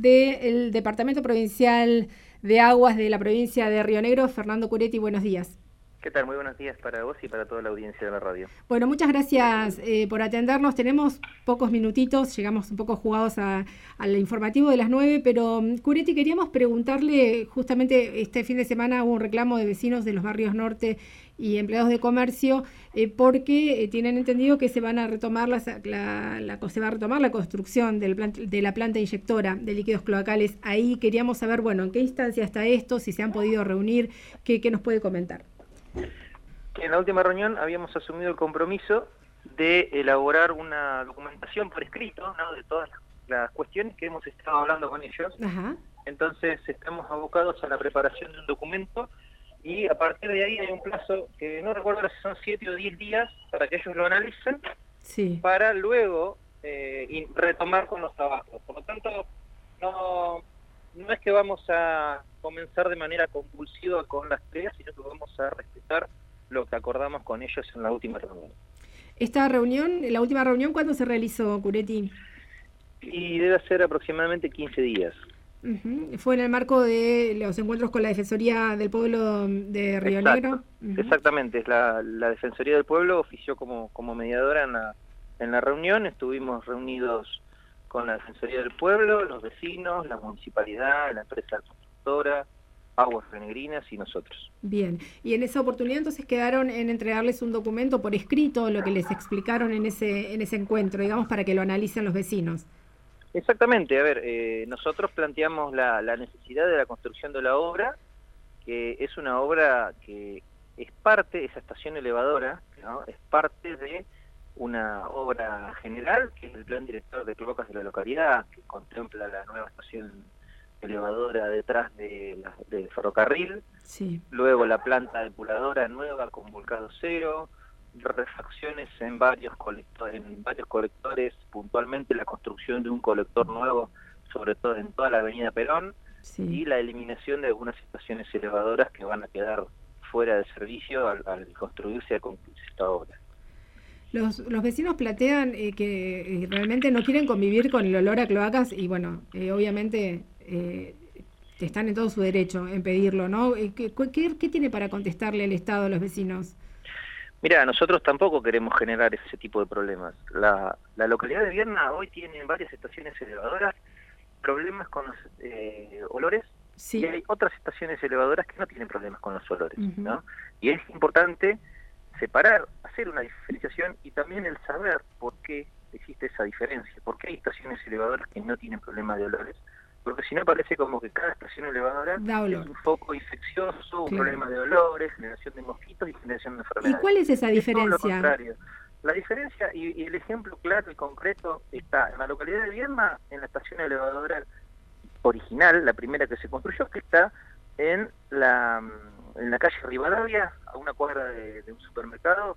del Departamento Provincial de Aguas de la provincia de Río Negro, Fernando Curetti. Buenos días. ¿Qué tal? Muy buenos días para vos y para toda la audiencia de la radio. Bueno, muchas gracias por atendernos. Tenemos pocos minutitos, llegamos un poco jugados al informativo de las 9, pero Curetti, queríamos preguntarle, justamente este fin de semana hubo un reclamo de vecinos de los barrios norte y empleados de comercio, porque tienen entendido que se van a retomar se va a retomar la construcción de la planta inyectora de líquidos cloacales. Ahí queríamos saber, bueno, en qué instancia está esto, si se han podido reunir, qué nos puede comentar. En la última reunión habíamos asumido el compromiso de elaborar una documentación por escrito, ¿no?, de todas las cuestiones que hemos estado hablando con ellos. Ajá. Entonces estamos abocados a la preparación de un documento y a partir de ahí hay un plazo que no recuerdo si son 7 o 10 días para que ellos lo analicen, sí, para luego retomar con los trabajos. Por lo tanto, no es que vamos a comenzar de manera compulsiva con las tareas, sino que vamos a respetar lo que acordamos con ellos en la última reunión. Esta reunión, la última reunión, ¿cuándo se realizó, Curetti? Y debe ser aproximadamente 15 días. ¿Fue en el marco de los encuentros con la Defensoría del Pueblo de Río Negro? Exactamente, la Defensoría del Pueblo ofició como mediadora en la reunión. Estuvimos reunidos con la Defensoría del Pueblo, los vecinos, la municipalidad, la empresa constructora, Aguas Renegrinas y nosotros. Bien, y en esa oportunidad entonces quedaron en entregarles un documento por escrito, lo que les explicaron en ese encuentro, digamos, para que lo analicen los vecinos. Exactamente, a ver, nosotros planteamos la necesidad de la construcción de la obra, que es una obra que es parte, esa estación elevadora, ¿no?, es parte de una obra general, que es el plan director de cloacas de la localidad, que contempla la nueva estación elevadora detrás del ferrocarril, sí, luego la planta depuradora nueva con volcado cero, refacciones en varios colectores, puntualmente la construcción de un colector nuevo, sobre todo en toda la avenida Perón, sí, y la eliminación de algunas estaciones elevadoras que van a quedar fuera de servicio al construirse esta obra. Los vecinos plantean que realmente no quieren convivir con el olor a cloacas y bueno, obviamente están en todo su derecho en pedirlo, ¿no? ¿Qué tiene para contestarle el Estado a los vecinos? Mira, nosotros tampoco queremos generar ese tipo de problemas. La localidad de Vierna hoy tiene en varias estaciones elevadoras problemas con los olores, sí, y hay otras estaciones elevadoras que no tienen problemas con los olores, ¿no? Y es importante separar, hacer una diferenciación y también el saber por qué existe esa diferencia, por qué hay estaciones elevadoras que no tienen problemas de olores, porque si no parece como que cada estación elevadora es un foco infeccioso, un problema de olores, generación de mosquitos y generación de enfermedades. ¿Y cuál es esa diferencia? Es todo lo contrario. La diferencia y el ejemplo claro y concreto está en la localidad de Vierna, en la estación elevadora original, la primera que se construyó, que está en la calle Rivadavia, a una cuadra de un supermercado,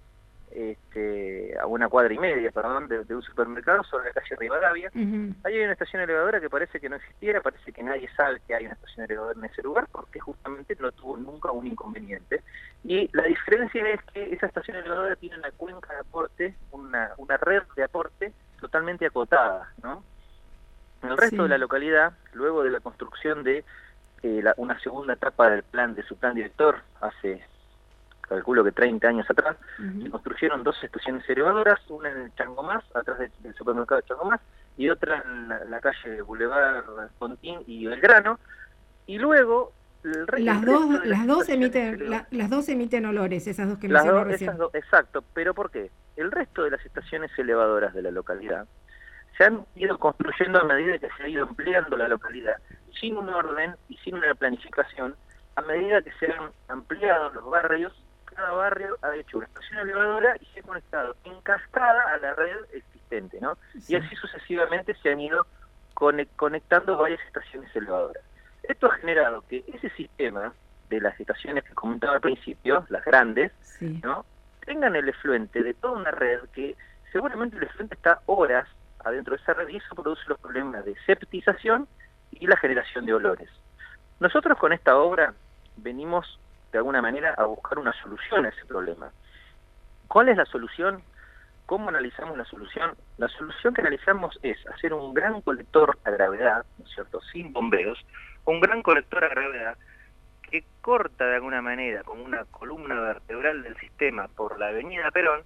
a una cuadra y media, perdón, de un supermercado sobre la calle Rivadavia. Ahí hay una estación elevadora que parece que no existiera, parece que nadie sabe que hay una estación elevadora en ese lugar, porque justamente no tuvo nunca un inconveniente. Y la diferencia es que esa estación elevadora tiene una cuenca de aporte, una red de aporte totalmente acotada, ¿no? En el resto de la localidad, luego de la construcción de una segunda etapa del plan, de su plan director, hace, calculo que 30 años atrás, se construyeron 2 estaciones elevadoras, una en el Changomás, atrás del supermercado de Changomás, y otra en la calle Boulevard Pontín y Belgrano, y luego las dos emiten olores, esas dos que mencionó recién. Exacto, pero ¿por qué? El resto de las estaciones elevadoras de la localidad se han ido construyendo a medida que se ha ido ampliando la localidad, sin un orden y sin una planificación. A medida que se han ampliado los barrios, cada barrio ha hecho una estación elevadora y se ha conectado en cascada a la red existente, ¿no? Sí. Y así sucesivamente se han ido conectando varias estaciones elevadoras. Esto ha generado que ese sistema de las estaciones que comentaba al principio, las grandes, sí, ¿no?, tengan el efluente de toda una red que seguramente el efluente está horas adentro de esa red y eso produce los problemas de septización y la generación de olores. Nosotros con esta obra venimos de alguna manera a buscar una solución a ese problema. ¿Cuál es la solución? ¿cómo analizamos la solución? La solución que analizamos es hacer un gran colector a gravedad, ¿no es cierto?, sin bombeos, un gran colector a gravedad que corta de alguna manera como una columna vertebral del sistema por la avenida Perón,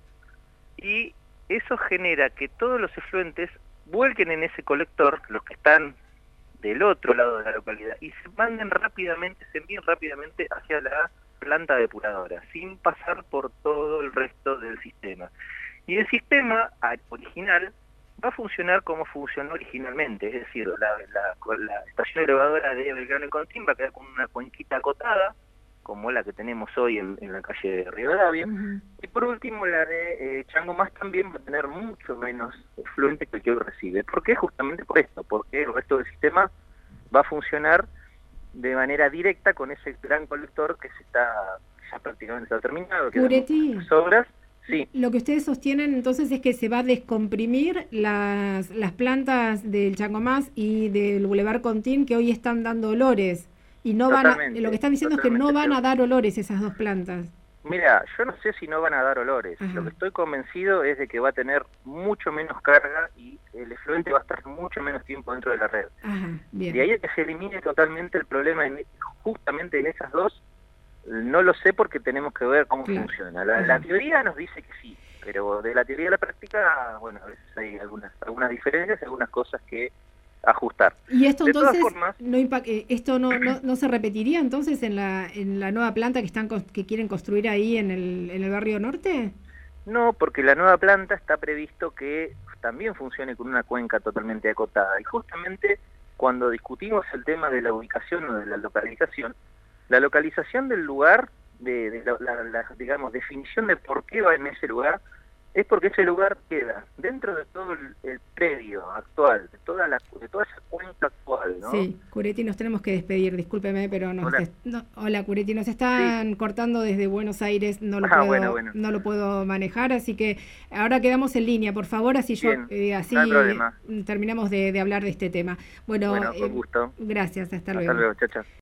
y eso genera que todos los efluentes vuelquen en ese colector, los que están del otro lado de la localidad, y se manden rápidamente, se envíen rápidamente hacia la planta depuradora, sin pasar por todo el resto del sistema. Y el sistema original va a funcionar como funcionó originalmente, es decir, la estación elevadora de Belgrano y Contín va a quedar con una cuenquita acotada, como la que tenemos hoy en la calle de Rivadavia, y por último la de Changomás también va a tener mucho menos efluente que el que hoy recibe. ¿Por qué? Justamente por esto, porque el resto del sistema va a funcionar de manera directa con ese gran colector que ya prácticamente está terminado, que Curetti, obras. Sí. Lo que ustedes sostienen entonces es que se va a descomprimir las plantas del Changomás y del Boulevard Contín, que hoy están dando olores, y no van lo que están diciendo es que no van a dar olores esas dos plantas. Mira, yo no sé si no van a dar olores. Ajá. Lo que estoy convencido es de que va a tener mucho menos carga y el efluente va a estar mucho menos tiempo dentro de la red. Ajá, bien. De ahí a que se elimine totalmente el problema justamente en esas dos, no lo sé porque tenemos que ver cómo funciona. La teoría nos dice que sí, pero de la teoría a la práctica, bueno, a veces hay algunas diferencias, algunas cosas que ajustar. ¿Y esto de entonces formas, esto no se repetiría entonces en la nueva planta que quieren construir ahí en el barrio norte? No, porque la nueva planta está previsto que también funcione con una cuenca totalmente acotada. Y justamente cuando discutimos el tema de la ubicación o de la localización del lugar, la digamos, definición de por qué va en ese lugar, es porque ese lugar queda dentro de todo el predio actual, de toda esa cuenca actual, ¿no? Sí, Curetti, nos tenemos que despedir, discúlpeme, pero hola Curetti, nos están cortando desde Buenos Aires, no lo puedo manejar, así que ahora quedamos en línea, por favor, así así no terminamos de hablar de este tema. Bueno, con gusto. Gracias, hasta luego. Hasta luego, chao, chao.